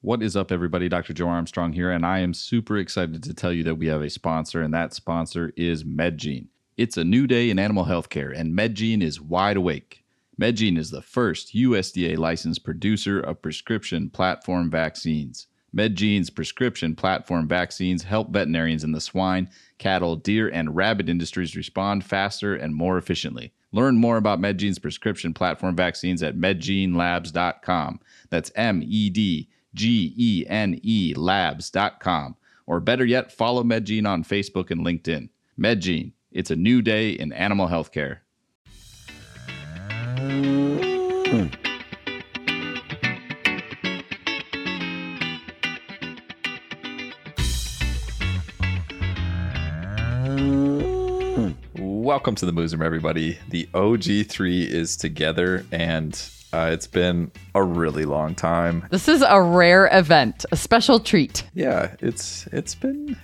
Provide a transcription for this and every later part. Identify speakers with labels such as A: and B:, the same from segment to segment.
A: What is up, everybody? Dr. Joe Armstrong here, and I am super excited to tell you that we have a sponsor, and that sponsor is MedGene. It's a new day in animal healthcare, and MedGene is wide awake. MedGene is the first USDA licensed producer of prescription platform vaccines. MedGene's prescription platform vaccines help veterinarians in the swine, cattle, deer, and rabbit industries respond faster and more efficiently. Learn more about MedGene's prescription platform vaccines at medgenelabs.com. That's MEDGENE labs.com. Or better yet, follow MedGene on Facebook and LinkedIn. MedGene, it's a new day in animal healthcare. Welcome to the Moose Room, everybody. The OG3 is together, and it's been a really long time.
B: This is a rare event, a special treat.
A: Yeah, it's been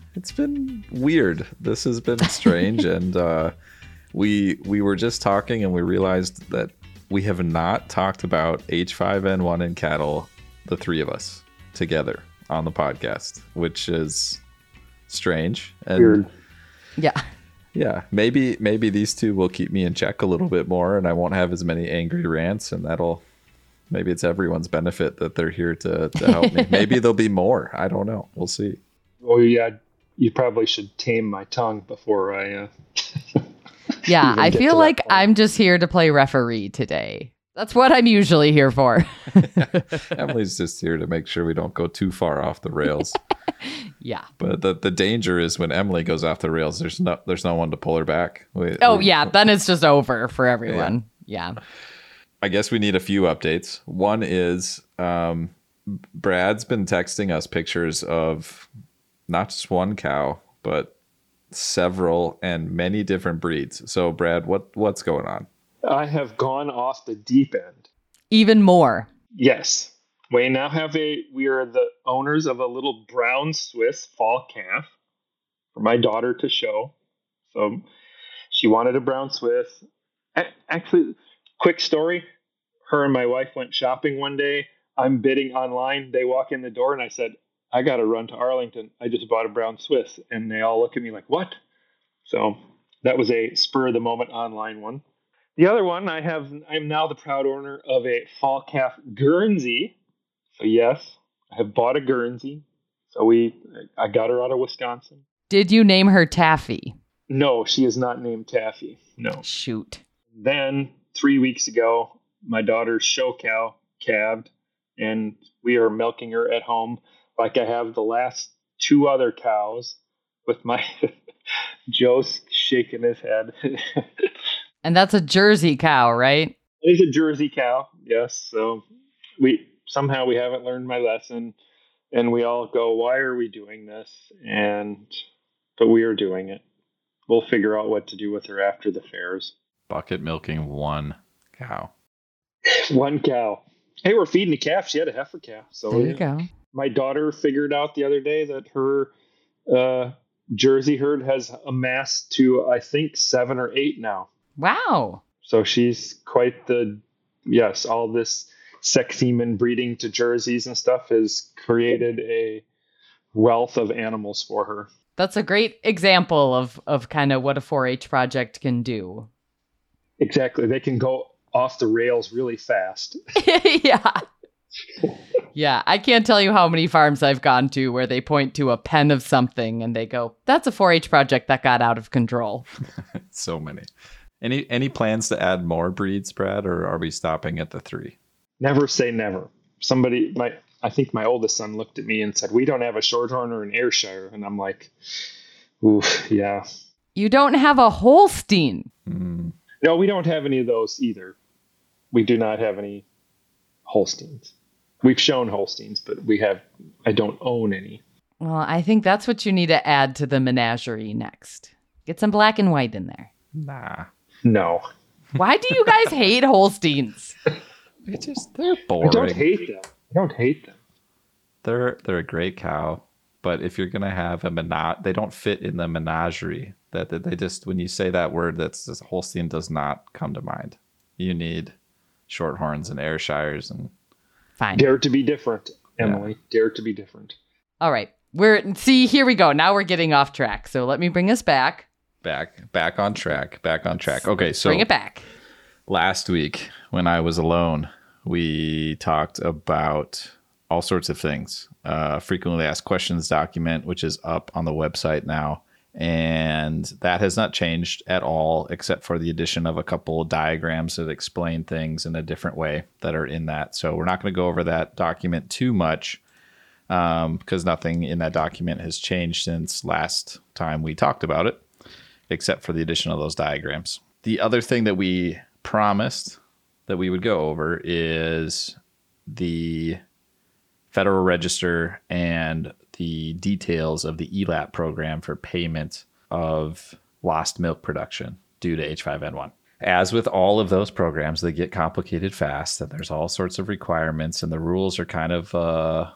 A: weird. This has been strange, and we were just talking, and we realized that we have not talked about H5N1 in cattle, the three of us together on the podcast, which is strange and
C: weird.
A: Yeah, maybe these two will keep me in check a little bit more, and I won't have as many angry rants, and maybe it's everyone's benefit that they're here to help me. Maybe there'll be more. I don't know. We'll see.
C: Well, yeah, you probably should tame my tongue before I.
B: Yeah, I feel like I'm just here to play referee today. That's what I'm usually here for.
A: Emily's just here to make sure we don't go too far off the rails.
B: Yeah.
A: But the danger is when Emily goes off the rails, there's no one to pull her back.
B: Yeah, then it's just over for everyone. Yeah.
A: I guess we need a few updates. One is Brad's been texting us pictures of not just one cow, but several and many different breeds. So Brad, what's going on?
C: I have gone off the deep end.
B: Even more.
C: Yes. We now we are the owners of a little brown Swiss fall calf for my daughter to show. So she wanted a brown Swiss. Actually, quick story. Her and my wife went shopping one day. I'm bidding online. They walk in the door and I said, I got to run to Arlington. I just bought a brown Swiss. And they all look at me like, what? So that was a spur of the moment online one. The other one, I'm now the proud owner of a fall calf Guernsey. So yes, I have bought a Guernsey. So I got her out of Wisconsin.
B: Did you name her Taffy?
C: No, she is not named Taffy. No.
B: Shoot.
C: Then 3 weeks ago, my daughter's show cow calved, and we are milking her at home like I have the last two other cows with my Joe's shaking his head.
B: And that's a Jersey cow, right?
C: It is a Jersey cow, yes. So we haven't learned my lesson, and we all go, why are we doing this? But we are doing it. We'll figure out what to do with her after the fairs.
A: Bucket milking one cow.
C: One cow. Hey, we're feeding a calf. She had a heifer calf. So
B: there you go.
C: My daughter figured out the other day that her Jersey herd has amassed to, I think, 7 or 8 now.
B: Wow.
C: So she's quite all this sex semen breeding to Jerseys and stuff has created a wealth of animals for her.
B: That's a great example of kind of what a 4-H project can do.
C: Exactly. They can go off the rails really fast.
B: Yeah. Yeah. I can't tell you how many farms I've gone to where they point to a pen of something and they go, that's a 4-H project that got out of control.
A: So many. Any plans to add more breeds, Brad, or are we stopping at the 3?
C: Never say never. I think my oldest son looked at me and said, we don't have a Shorthorn or an Ayrshire. And I'm like, oof, yeah.
B: You don't have a Holstein.
A: Mm.
C: No, we don't have any of those either. We do not have any Holsteins. We've shown Holsteins, but I don't own any.
B: Well, I think that's what you need to add to the menagerie next. Get some black and white in there.
A: Nah.
C: No.
B: Why do you guys hate Holsteins?
A: They're boring.
C: I don't hate them.
A: They're a great cow, but if you're gonna have they don't fit in the menagerie. That they just, when you say that word, Holstein does not come to mind. You need Shorthorns and Ayrshires and
B: Fine.
C: Dare to be different. Emily. Dare to be different.
B: All right. Here we go. Now we're getting off track. So let me bring us back.
A: Back on track. Okay, so
B: bring it back.
A: Last week when I was alone, we talked about all sorts of things. Frequently asked questions document, which is up on the website now. And that has not changed at all, except for the addition of a couple diagrams that explain things in a different way that are in that. So we're not going to go over that document too much because nothing in that document has changed since last time we talked about it, except for the addition of those diagrams. The other thing that we promised that we would go over is the Federal Register and the details of the ELAP program for payment of lost milk production due to H5N1. As with all of those programs, they get complicated fast, and there's all sorts of requirements, and the rules are kind of a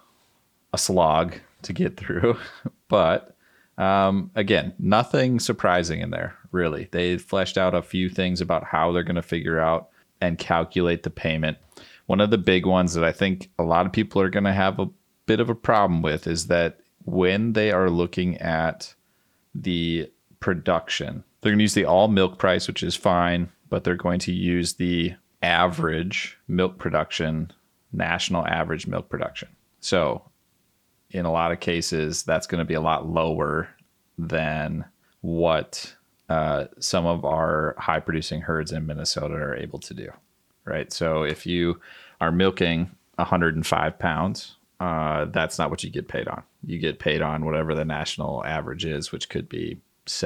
A: slog to get through. But again, nothing surprising in there, really. They fleshed out a few things about how they're going to figure out and calculate the payment. One of the big ones that I think a lot of people are going to have a bit of a problem with is that when they are looking at the production, they're going to use the all milk price, which is fine, but they're going to use the average milk production, national average milk production. So in a lot of cases, that's going to be a lot lower than what some of our high producing herds in Minnesota are able to do, right? So if you are milking 105 pounds, that's not what you get paid on. You get paid on whatever the national average is, which could be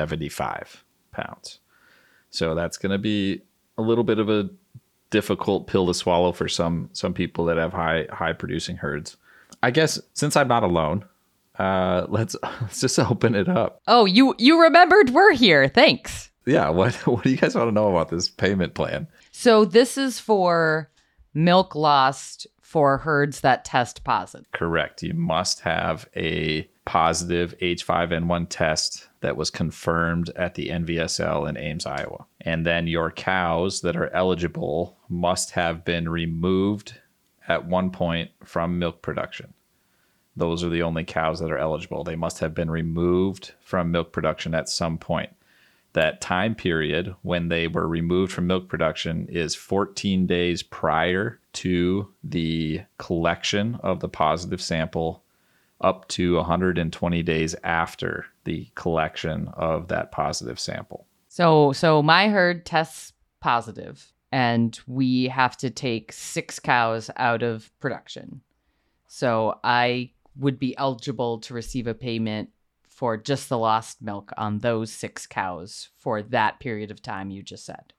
A: 75 pounds. So that's going to be a little bit of a difficult pill to swallow for some people that have high producing herds. I guess since I'm not alone, let's just open it up.
B: Oh, you remembered we're here. Thanks.
A: Yeah. What do you guys want to know about this payment plan?
B: So this is for milk lost for herds that test positive.
A: Correct. You must have a positive H5N1 test that was confirmed at the NVSL in Ames, Iowa. And then your cows that are eligible must have been removed at one point from milk production. Those are the only cows that are eligible. They must have been removed from milk production at some point. That time period when they were removed from milk production is 14 days prior to the collection of the positive sample up to 120 days after the collection of that positive sample.
B: So my herd tests positive and we have to take 6 cows out of production. So I would be eligible to receive a payment for just the lost milk on those 6 cows for that period of time you just said.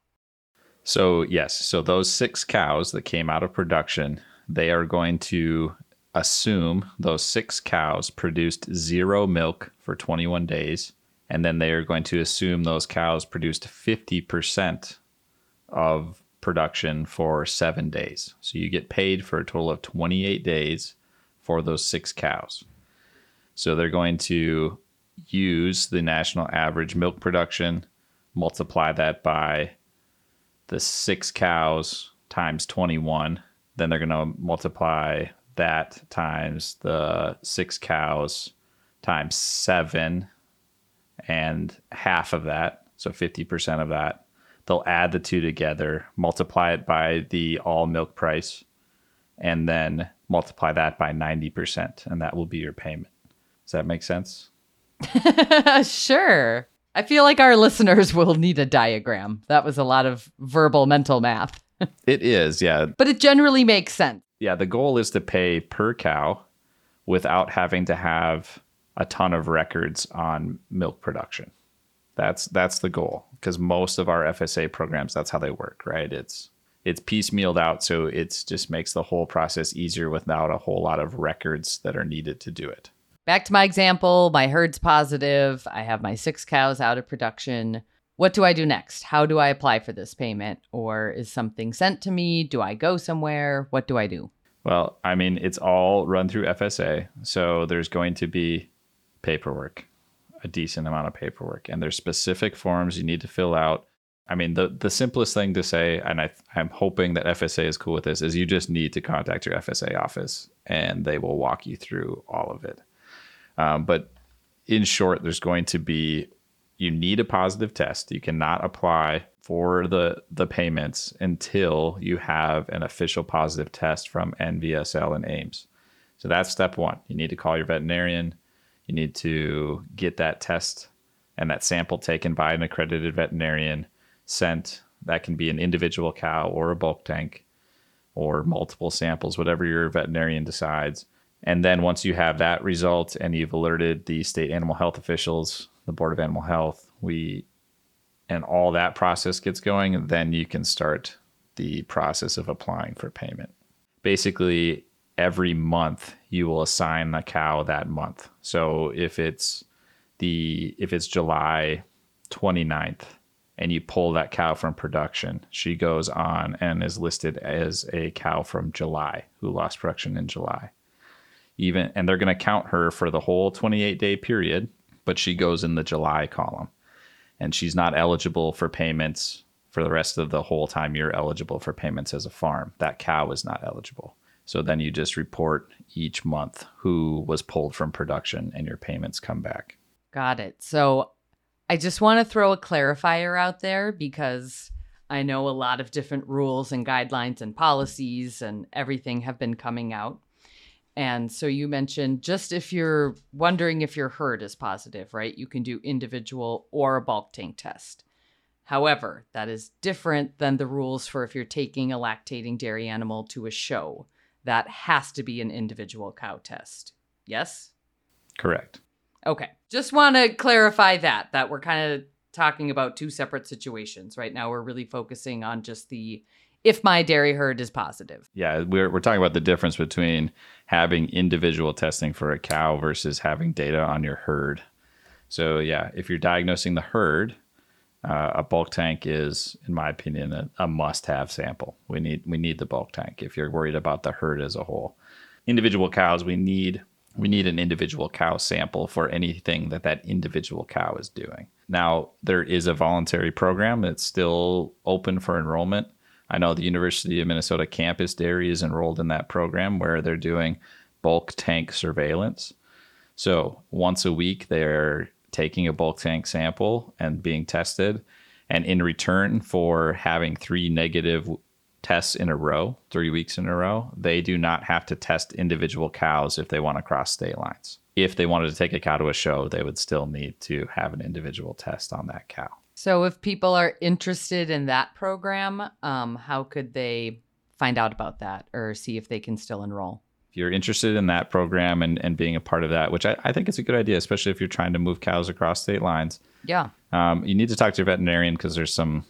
A: So yes, so those 6 cows that came out of production, they are going to assume those 6 cows produced 0 milk for 21 days. And then they are going to assume those cows produced 50% of production for 7 days. So you get paid for a total of 28 days for those 6 cows. So they're going to use the national average milk production, multiply that by the 6 cows times 21. Then they're going to multiply that times the 6 cows times 7 and half of that. So 50% of that. They'll add the two together, multiply it by the all milk price, and then multiply that by 90%. And that will be your payment. Does that make sense?
B: Sure. I feel like our listeners will need a diagram. That was a lot of verbal mental math.
A: It is, yeah.
B: But it generally makes sense.
A: Yeah, the goal is to pay per cow without having to have a ton of records on milk production. That's the goal, because most of our FSA programs, that's how they work, right? It's piecemealed out, so it just makes the whole process easier without a whole lot of records that are needed to do it.
B: Back to my example, my herd's positive. I have my 6 cows out of production. What do I do next? How do I apply for this payment? Or is something sent to me? Do I go somewhere? What do I do?
A: Well, I mean, it's all run through FSA. So there's going to be paperwork, a decent amount of paperwork. And there's specific forms you need to fill out I mean, the simplest thing to say, and I'm hoping that FSA is cool with this, is you just need to contact your FSA office and they will walk you through all of it. But in short, you need a positive test. You cannot apply for the payments until you have an official positive test from NVSL and AIMS. So that's step one. You need to call your veterinarian. You need to get that test and that sample taken by an accredited veterinarian sent. That can be an individual cow or a bulk tank or multiple samples, whatever your veterinarian decides. And then once you have that result and you've alerted the state animal health officials, the Board of Animal Health, and all that process gets going, then you can start the process of applying for payment. Basically, every month you will assign the cow that month. So if it's July 29th and you pull that cow from production, she goes on and is listed as a cow from July who lost production in July. And they're going to count her for the whole 28-day period, but she goes in the July column. And she's not eligible for payments for the rest of the whole time you're eligible for payments as a farm. That cow is not eligible. So then you just report each month who was pulled from production and your payments come back.
B: Got it. So I just want to throw a clarifier out there because I know a lot of different rules and guidelines and policies and everything have been coming out. And so you mentioned just if you're wondering if your herd is positive, right? You can do individual or a bulk tank test. However, that is different than the rules for if you're taking a lactating dairy animal to a show. That has to be an individual cow test. Yes?
A: Correct.
B: Okay. Just want to clarify that we're kind of talking about two separate situations. Right now, we're really focusing on just if my dairy herd is positive.
A: Yeah, we're talking about the difference between having individual testing for a cow versus having data on your herd. So yeah, if you're diagnosing the herd, a bulk tank is, in my opinion, a must-have sample. We need the bulk tank if you're worried about the herd as a whole. Individual cows, we need an individual cow sample for anything that individual cow is doing. Now, there is a voluntary program that's still open for enrollment. I know the University of Minnesota Campus Dairy is enrolled in that program where they're doing bulk tank surveillance. So once a week, they're taking a bulk tank sample and being tested. And in return for having 3 negative tests in a row, 3 weeks in a row, they do not have to test individual cows if they want to cross state lines. If they wanted to take a cow to a show, they would still need to have an individual test on that cow.
B: So if people are interested in that program, how could they find out about that or see if they can still enroll?
A: If you're interested in that program and being a part of that, which I think is a good idea, especially if you're trying to move cows across state lines.
B: Yeah.
A: You need to talk to your veterinarian because there's some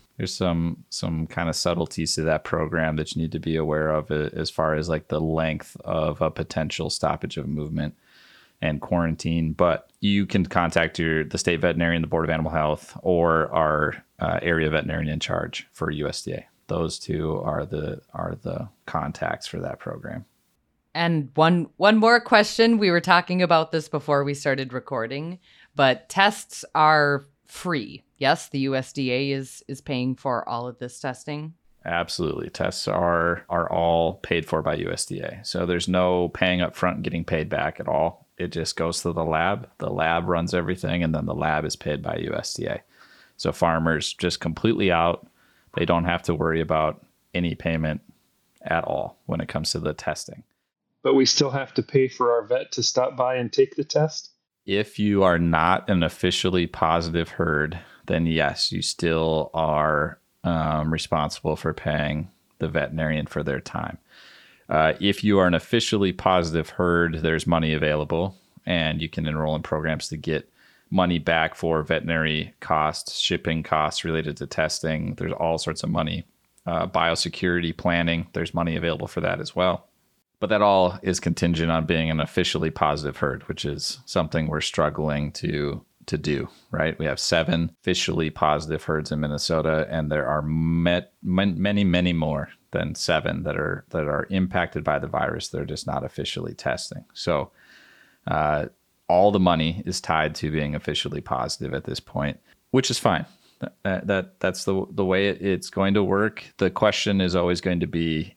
A: kind of subtleties to that program that you need to be aware of as far as like the length of a potential stoppage of movement and quarantine. But you can contact the state veterinarian, the Board of Animal Health, or our area veterinarian in charge for USDA. Those two are the contacts for that program.
B: And one more question. We were talking about this before we started recording, but tests are free. Yes, the USDA is paying for all of this testing.
A: Absolutely. Tests are all paid for by USDA. So there's no paying up front and getting paid back at all. It just goes to the lab. The lab runs everything, and then the lab is paid by USDA. So farmers just completely out. They don't have to worry about any payment at all when it comes to the testing.
C: But we still have to pay for our vet to stop by and take the test?
A: If you are not an officially positive herd, then yes, you still are responsible for paying the veterinarian for their time. If you are an officially positive herd, there's money available, and you can enroll in programs to get money back for veterinary costs, shipping costs related to testing. There's all sorts of money. Biosecurity planning, there's money available for that as well. But that all is contingent on being an officially positive herd, which is something we're struggling to do, right? We have 7 officially positive herds in Minnesota, and there are many, many more than 7 that are impacted by the virus. They're just not officially testing. So all the money is tied to being officially positive at this point, which is fine. That's the way it's going to work. The question is always going to be,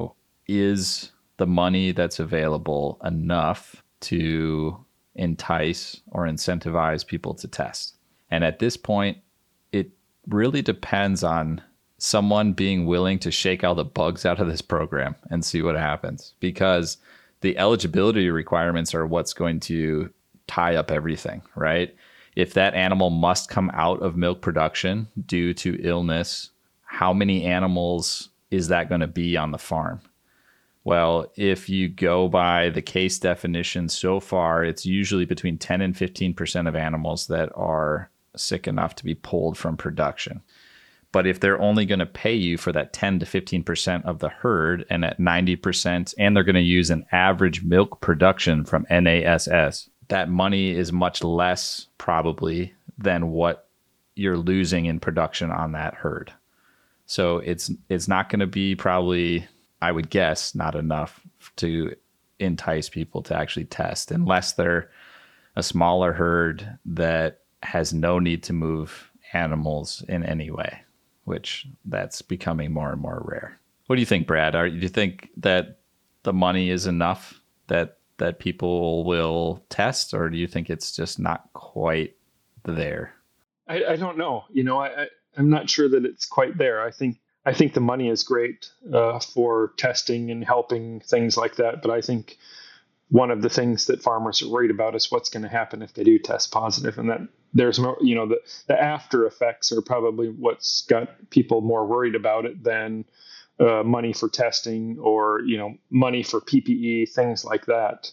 A: is the money that's available enough to entice or incentivize people to test? And at this point, it really depends on someone being willing to shake all the bugs out of this program and see what happens, because the eligibility requirements are what's going to tie up everything, right? If that animal must come out of milk production due to illness, how many animals is that going to be on the farm? Well, if you go by the case definition so far, it's usually between 10 and 15% of animals that are sick enough to be pulled from production. But if they're only going to pay you for that 10 to 15% of the herd, and at 90%, and they're going to use an average milk production from NASS, that money is much less probably than what you're losing in production on that herd. So it's not going to be probably, I would guess, not enough to entice people to actually test, unless they're a smaller herd that has no need to move animals in any way, which that's becoming more and more rare. What do you think, Brad? Do you think that the money is enough that people will test, or do you think it's just not quite there?
C: I don't know. I'm not sure that it's quite there. I think the money is great for testing and helping things like that. But I think one of the things that farmers are worried about is what's going to happen if they do test positive, and that there's more, the after effects are probably what's got people more worried about it than money for testing or, money for PPE, things like that.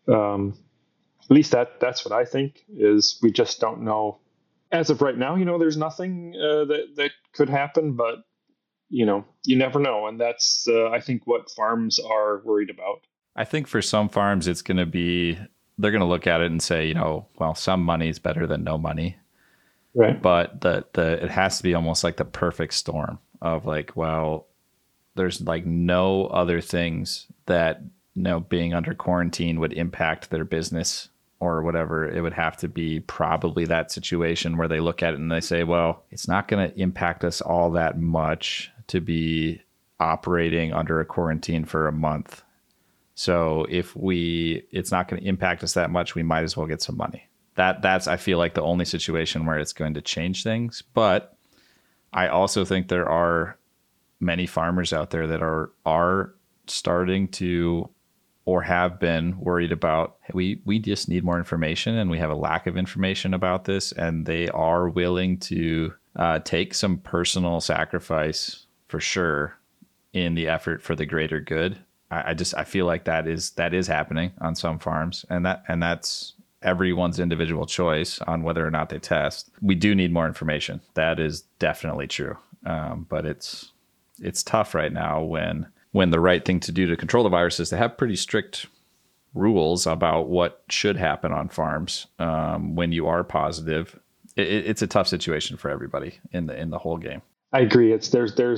C: At least that's what I think. Is we just don't know as of right now. There's nothing that could happen, but you never know, and that's I think what farms are worried about.
A: I think for some farms, it's going to be, they're going to look at it and say, well, some money is better than no money.
C: Right.
A: But it has to be almost like the perfect storm of like, well, there's like no other things that, being under quarantine would impact their business or whatever. It would have to be probably that situation where they look at it and they say, well, it's not going to impact us all that much to be operating under a quarantine for a month. So if it's not going to impact us that much, we might as well get some money. That's, I feel like, the only situation where it's going to change things. But I also think there are many farmers out there that are starting to, or have been worried about, we just need more information, and we have a lack of information about this, and they are willing to take some personal sacrifice for sure in the effort for the greater good. I feel like that is happening on some farms, and that's everyone's individual choice on whether or not they test. We do need more information. That is definitely true. But it's tough right now when the right thing to do to control the virus is to have pretty strict rules about what should happen on farms when you are positive. It's a tough situation for everybody in the whole game.
C: I agree. It's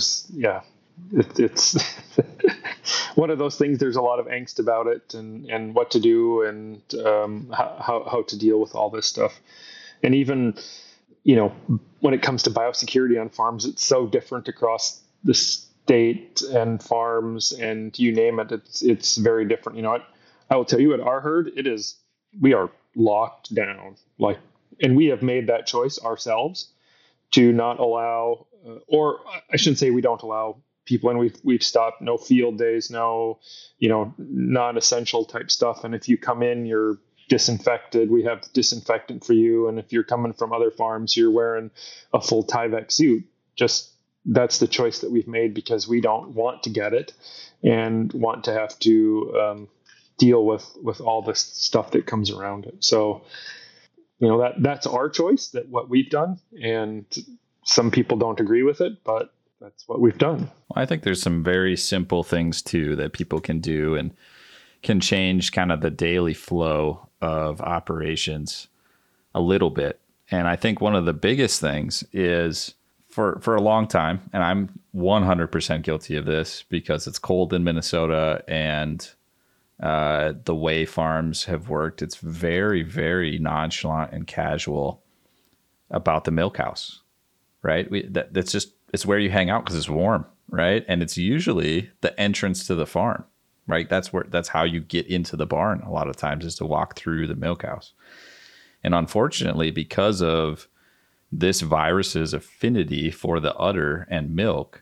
C: one of those things. There's a lot of angst about it, and what to do, and how to deal with all this stuff. And even when it comes to biosecurity on farms, it's so different across the state and farms, and you name it. It's very different. I will tell you, at our herd, we are locked down. And we have made that choice ourselves to not allow, or I shouldn't say we don't allow people in. We've stopped no field days, no, non-essential type stuff. And if you come in, you're disinfected. We have disinfectant for you. And if you're coming from other farms, you're wearing a full Tyvek suit. Just that's the choice that we've made, because we don't want to get it and want to have to deal with all this stuff that comes around it. So, that's our choice, that what we've done. And some people don't agree with it, but that's what we've done.
A: Well, I think there's some very simple things too that people can do and can change kind of the daily flow of operations a little bit. And I think one of the biggest things is for a long time, and I'm 100% guilty of this because it's cold in Minnesota, and the way farms have worked, it's very, very nonchalant and casual about the milk house. right? It's where you hang out because it's warm, right? And it's usually the entrance to the farm, right? That's how you get into the barn a lot of times, is to walk through the milk house. And unfortunately, because of this virus's affinity for the udder and milk,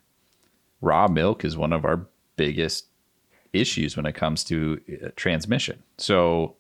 A: raw milk is one of our biggest issues when it comes to transmission. So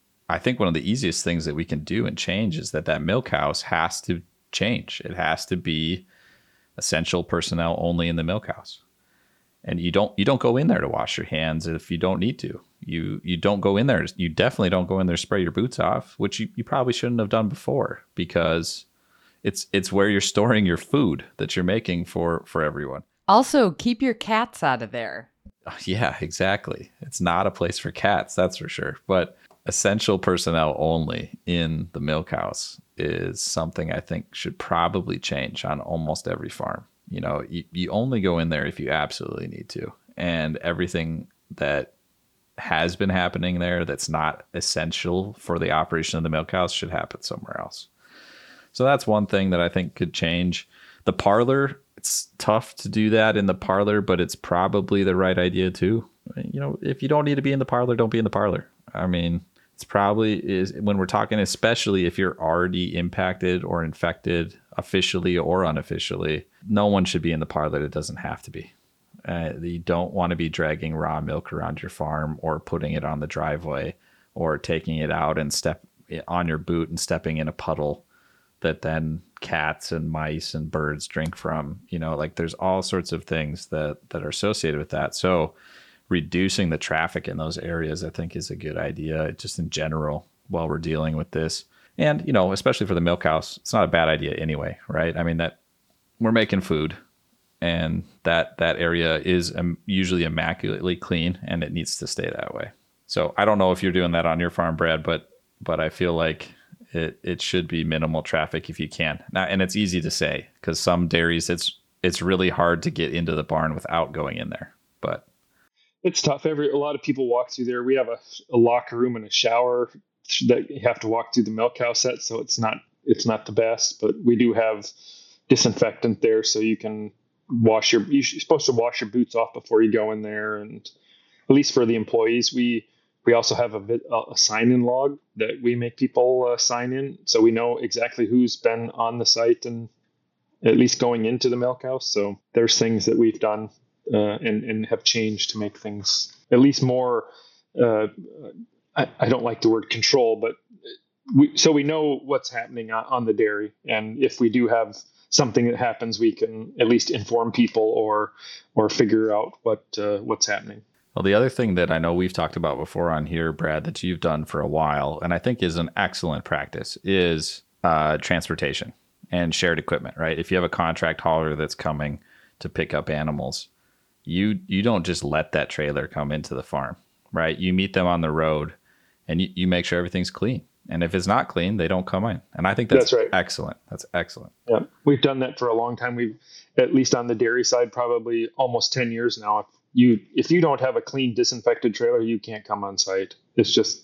A: I think one of the easiest things that we can do and change is that milk house has to change. It has to be essential personnel only in the milk house. And you don't go in there to wash your hands if you don't need to. You don't go in there. You definitely don't go in there to spray your boots off, which you probably shouldn't have done before, because it's where you're storing your food that you're making for everyone.
B: Also, keep your cats out of there.
A: Yeah, exactly. It's not a place for cats, that's for sure. But essential personnel only in the milk house is something I think should probably change on almost every farm. You know, you only go in there if you absolutely need to. And everything that has been happening there that's not essential for the operation of the milk house should happen somewhere else. So that's one thing that I think could change. The parlor, it's tough to do that in the parlor, but it's probably the right idea too. You know, if you don't need to be in the parlor, don't be in the parlor. I mean, it's probably is when we're talking, especially if you're already impacted or infected officially or unofficially, no one should be in the parlor that doesn't have to be. You don't want to be dragging raw milk around your farm or putting it on the driveway or taking it out and step on your boot and stepping in a puddle that then cats and mice and birds drink from. You know, like there's all sorts of things that are associated with that. So reducing the traffic in those areas, I think, is a good idea just in general while we're dealing with this. And, you know, especially for the milk house, it's not a bad idea anyway, right? I mean, that we're making food and that area is usually immaculately clean and it needs to stay that way. So I don't know if you're doing that on your farm, Brad, but I feel like it should be minimal traffic if you can. Now, and it's easy to say because some dairies, it's really hard to get into the barn without going in there, but
C: it's tough. A lot of people walk through there. We have a locker room and a shower that you have to walk through the milk house at, so it's not the best, but we do have disinfectant there, so you can you're supposed to wash your boots off before you go in there. And at least for the employees, we also have a sign-in log that we make people sign in, so we know exactly who's been on the site and at least going into the milk house. So there's things that we've done and have changed to make things at least more, I don't like the word control, but we know what's happening on the dairy. And if we do have something that happens, we can at least inform people or figure out what's happening.
A: Well, the other thing that I know we've talked about before on here, Brad, that you've done for a while, and I think is an excellent practice, is transportation and shared equipment, right? If you have a contract hauler that's coming to pick up animals, you don't just let that trailer come into the farm, right? You meet them on the road and you make sure everything's clean. And if it's not clean, they don't come in. And I think that's right. Excellent. That's excellent.
C: Yeah, we've done that for a long time. We've, at least on the dairy side, probably almost 10 years now. If you don't have a clean, disinfected trailer, you can't come on site. It's just,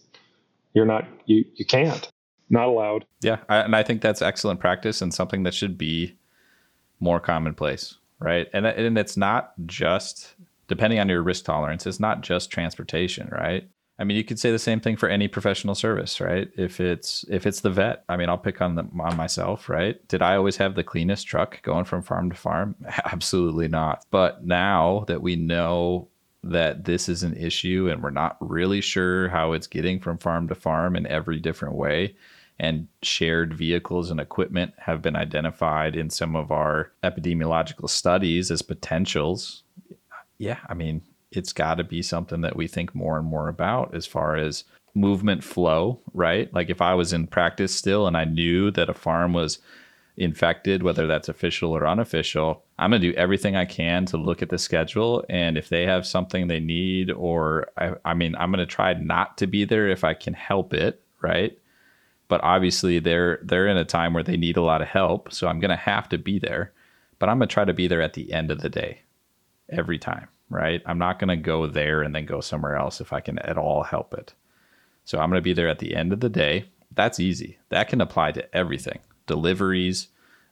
C: you can't. Not allowed.
A: Yeah, and I think that's excellent practice and something that should be more commonplace, right? And it's not just, depending on your risk tolerance, it's not just transportation, right? I mean, you could say the same thing for any professional service, right? If it's the vet, I mean, I'll pick on myself, right? Did I always have the cleanest truck going from farm to farm? Absolutely not. But now that we know that this is an issue and we're not really sure how it's getting from farm to farm in every different way, and shared vehicles and equipment have been identified in some of our epidemiological studies as potentials, yeah, I mean, it's got to be something that we think more and more about as far as movement flow, right? Like if I was in practice still and I knew that a farm was infected, whether that's official or unofficial, I'm going to do everything I can to look at the schedule. And if they have something they need, or I mean, I'm going to try not to be there if I can help it, right? But obviously they're in a time where they need a lot of help. So I'm going to have to be there, but I'm going to try to be there at the end of the day every time. Right? I'm not going to go there and then go somewhere else if I can at all help it. So I'm going to be there at the end of the day. That's easy. That can apply to everything. Deliveries,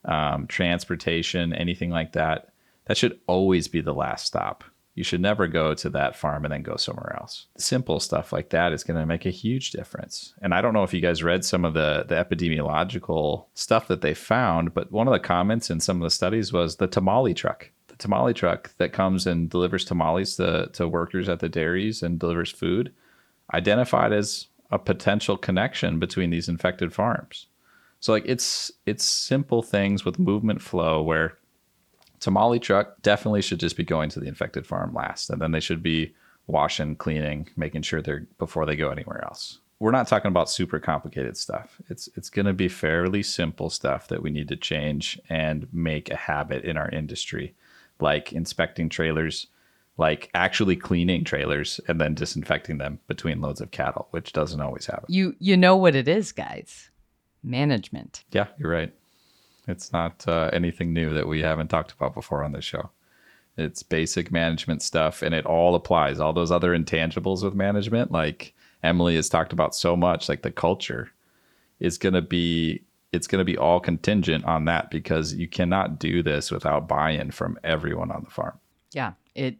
A: transportation, anything like that, that should always be the last stop. You should never go to that farm and then go somewhere else. Simple stuff like that is going to make a huge difference. And I don't know if you guys read some of the epidemiological stuff that they found, but one of the comments in some of the studies was the tamale truck. The tamale truck that comes and delivers tamales to workers at the dairies and delivers food, identified as a potential connection between these infected farms. So like it's simple things with movement flow where tamale truck definitely should just be going to the infected farm last, and then they should be washing, cleaning, making sure they're before they go anywhere else. We're not talking about super complicated stuff. It's going to be fairly simple stuff that we need to change and make a habit in our industry, like inspecting trailers, like actually cleaning trailers and then disinfecting them between loads of cattle, which doesn't always happen.
B: You know what it is, guys. Management.
A: Yeah, you're right. It's not anything new that we haven't talked about before on this show. It's basic management stuff, and it all applies. All those other intangibles with management, like Emily has talked about so much, like the culture, it's going to be all contingent on that, because you cannot do this without buy-in from everyone on the farm.
B: Yeah, it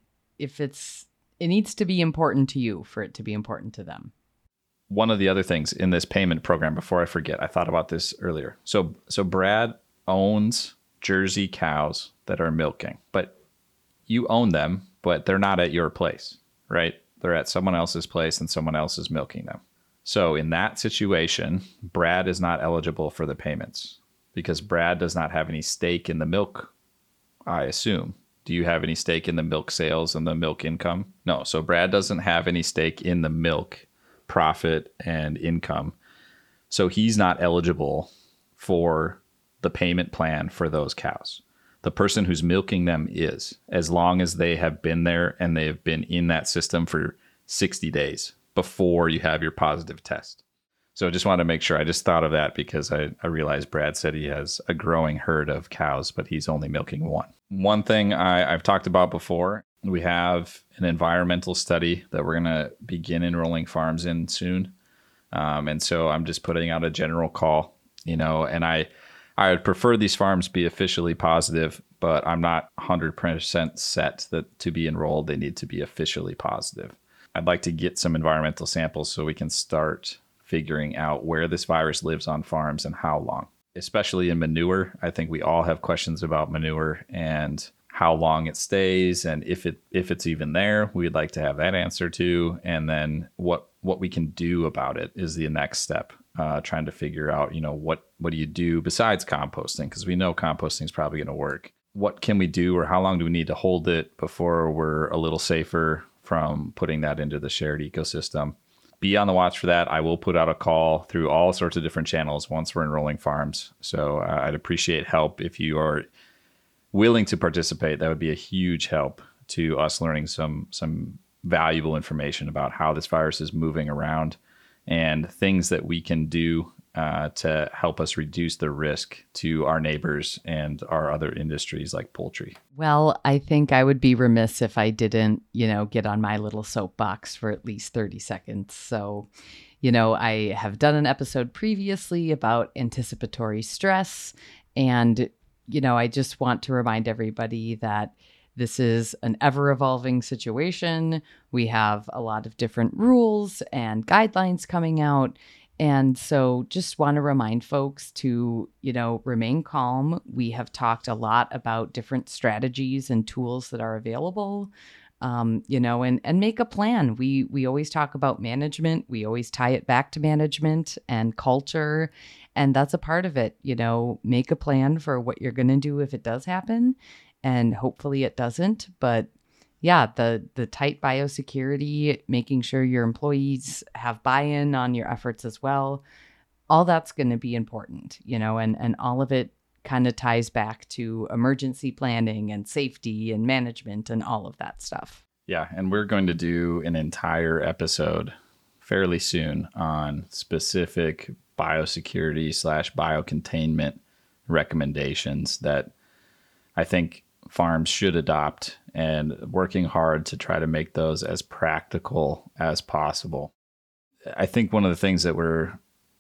B: needs to be important to you for it to be important to them.
A: One of the other things in this payment program, before I forget, I thought about this earlier. So Brad owns Jersey cows that are milking, but you own them, but they're not at your place, right? They're at someone else's place and someone else is milking them. So in that situation, Brad is not eligible for the payments because Brad does not have any stake in the milk, I assume. Do you have any stake in the milk sales and the milk income? No. So Brad doesn't have any stake in the milk profit and income. So he's not eligible for the payment plan for those cows. The person who's milking them is, as long as they have been there and they have been in that system for 60 days before you have your positive test. So I just wanted to make sure. I just thought of that because I realized Brad said he has a growing herd of cows, but he's only milking one. One thing I've talked about before, we have an environmental study that we're going to begin enrolling farms in soon. And so I'm just putting out a general call, and I would prefer these farms be officially positive, but I'm not 100% set that to be enrolled, they need to be officially positive. I'd like to get some environmental samples so we can start figuring out where this virus lives on farms and how long, especially in manure. I think we all have questions about manure and how long it stays, and if it's even there. We'd like to have that answer too. And then what we can do about it is the next step. Trying to figure out, what do you do besides composting? Because we know composting is probably going to work. What can we do, or how long do we need to hold it before we're a little safer from putting that into the shared ecosystem? Be on the watch for that. I will put out a call through all sorts of different channels once we're enrolling farms. So I'd appreciate help if you are willing to participate. That would be a huge help to us learning some valuable information about how this virus is moving around and things that we can do to help us reduce the risk to our neighbors and our other industries like poultry.
B: Well, I think I would be remiss if I didn't, get on my little soapbox for at least 30 seconds. So, I have done an episode previously about anticipatory stress. And, I just want to remind everybody that this is an ever-evolving situation. We have a lot of different rules and guidelines coming out. And so just want to remind folks to, remain calm. We have talked a lot about different strategies and tools that are available, and make a plan. We always talk about management. We always tie it back to management and culture. And that's a part of it. Make a plan for what you're going to do if it does happen. And hopefully it doesn't. But yeah, the tight biosecurity, making sure your employees have buy-in on your efforts as well, all that's going to be important, and all of it kind of ties back to emergency planning and safety and management and all of that stuff.
A: Yeah, and we're going to do an entire episode fairly soon on specific biosecurity / biocontainment recommendations that I think farms should adopt, and working hard to try to make those as practical as possible. I think one of the things that we're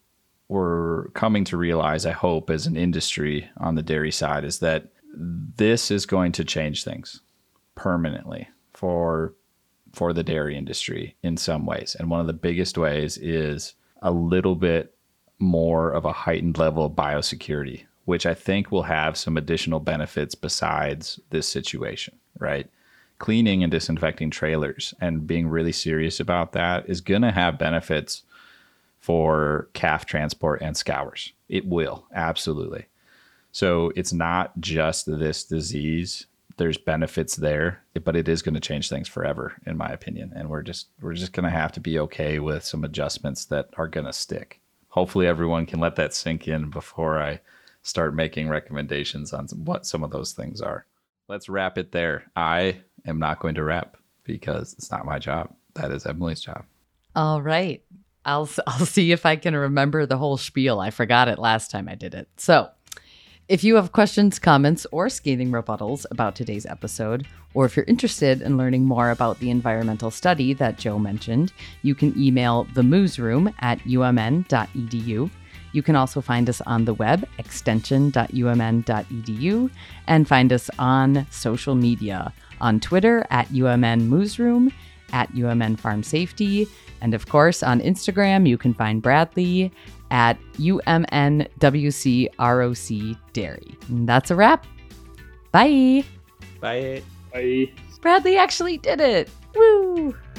A: we're coming to realize, I hope, as an industry on the dairy side, is that this is going to change things permanently for the dairy industry in some ways. And one of the biggest ways is a little bit more of a heightened level of biosecurity, which I think will have some additional benefits besides this situation, right? Cleaning and disinfecting trailers and being really serious about that is going to have benefits for calf transport and scours. It will, absolutely. So it's not just this disease. There's benefits there, but it is going to change things forever, in my opinion. And we're just going to have to be okay with some adjustments that are going to stick. Hopefully everyone can let that sink in before I start making recommendations on what some of those things are. Let's wrap it there. I am not going to wrap because it's not my job. That is Emily's job.
B: All right. I'll see if I can remember the whole spiel. I forgot it last time I did it. So if you have questions, comments, or scathing rebuttals about today's episode, or if you're interested in learning more about the environmental study that Joe mentioned, you can email themoosroom@umn.edu. You can also find us on the web, extension.umn.edu, and find us on social media, on Twitter @UMNMoosroom, @UMNFarmSafety, and of course on Instagram you can find Bradley @UMNWCROC Dairy. And that's a wrap. Bye.
A: Bye.
C: Bye.
B: Bradley actually did it. Woo!